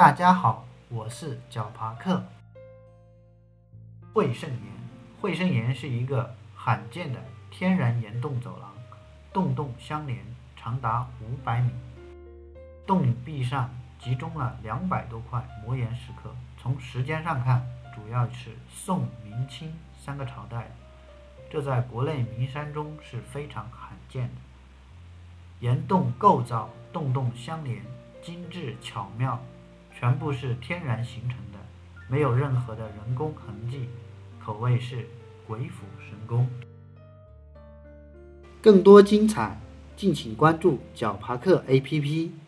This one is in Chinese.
大家好，我是绞爬客。惠圣岩，惠圣岩是一个罕见的天然岩洞走廊，洞洞相连，长达500米。洞壁上集中了200多块磨岩石刻，从时间上看，主要是宋、明、清3个朝代，这在国内名山中是非常罕见的。岩洞构造洞洞相连，精致巧妙，全部是天然形成的，没有任何的人工痕迹，可谓是鬼斧神工。更多精彩，敬请关注绞爬客 APP。